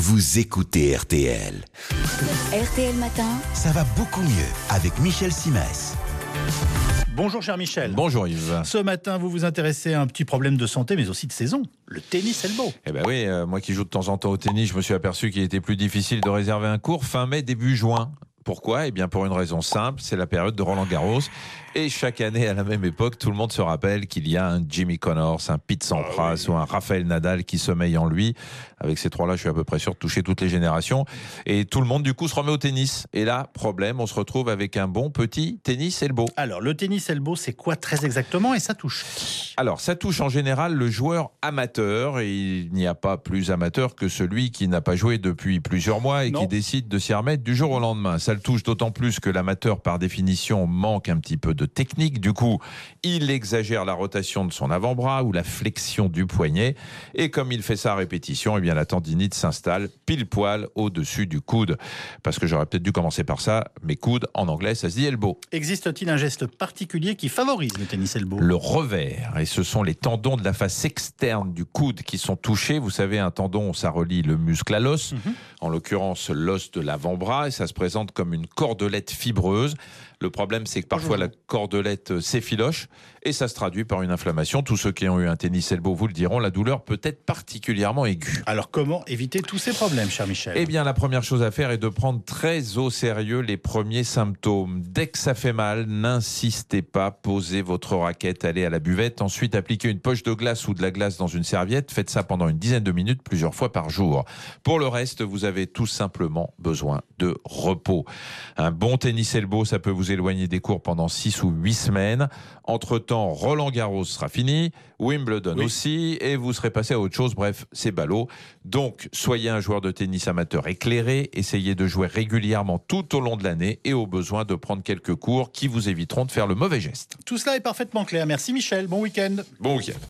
vous écoutez RTL. RTL Matin. Ça va beaucoup mieux avec Michel Simès. Bonjour cher Michel. Bonjour Yves. Ce matin, vous vous intéressez à un petit problème de santé, mais aussi de saison. Le tennis elbow. Eh ben oui, moi qui joue de temps en temps au tennis, je me suis aperçu qu'il était plus difficile de réserver un cours fin mai, début juin. Pourquoi ? Eh bien pour une raison simple, c'est la période de Roland-Garros. Et chaque année, à la même époque, tout le monde se rappelle qu'il y a un Jimmy Connors, un Pete Sampras ou un Rafael Nadal qui sommeille en lui. Avec ces trois-là, je suis à peu près sûr de toucher toutes les générations. Et tout le monde, du coup, se remet au tennis. Et là, problème, on se retrouve avec un bon petit tennis elbow. Alors, le tennis elbow, c'est quoi très exactement et ça touche qui ? Alors, ça touche en général le joueur amateur. Et il n'y a pas plus amateur que celui qui n'a pas joué depuis plusieurs mois et qui décide de s'y remettre du jour au lendemain. Ça le touche d'autant plus que l'amateur, par définition, manque un petit peu de technique. Du coup, il exagère la rotation de son avant-bras ou la flexion du poignet. Et comme il fait ça à répétition, eh bien, la tendinite s'installe pile poil au-dessus du coude. Parce que j'aurais peut-être dû commencer par ça. Mes coudes, en anglais, ça se dit elbow. Existe-t-il un geste particulier qui favorise le tennis elbow ? Le revers. Et ce sont les tendons de la face externe du coude qui sont touchés. Vous savez, un tendon, ça relie le muscle à l'os. En l'occurrence, l'os de l'avant-bras. Et ça se présente comme une cordelette fibreuse. Le problème, c'est que parfois la cordelette s'effiloche et ça se traduit par une inflammation. Tous ceux qui ont eu un tennis elbow vous le diront, la douleur peut être particulièrement aiguë. Alors, comment éviter tous ces problèmes, cher Michel ? Eh bien, la première chose à faire est de prendre très au sérieux les premiers symptômes. Dès que ça fait mal, n'insistez pas, posez votre raquette, allez à la buvette. Ensuite, appliquez une poche de glace ou de la glace dans une serviette. Faites ça pendant une dizaine de minutes, plusieurs fois par jour. Pour le reste, vous avez tout simplement besoin de repos. Un bon tennis elbow, ça peut vous éloigner des cours pendant 6 ou 8 semaines. Entre-temps, Roland-Garros sera fini, Wimbledon aussi, et vous serez passé à autre chose. Bref, c'est ballot. Donc, soyez un joueur de tennis amateur éclairé, essayez de jouer régulièrement tout au long de l'année et au besoin de prendre quelques cours qui vous éviteront de faire le mauvais geste. Tout cela est parfaitement clair. Merci Michel. Bon week-end. Bon week-end.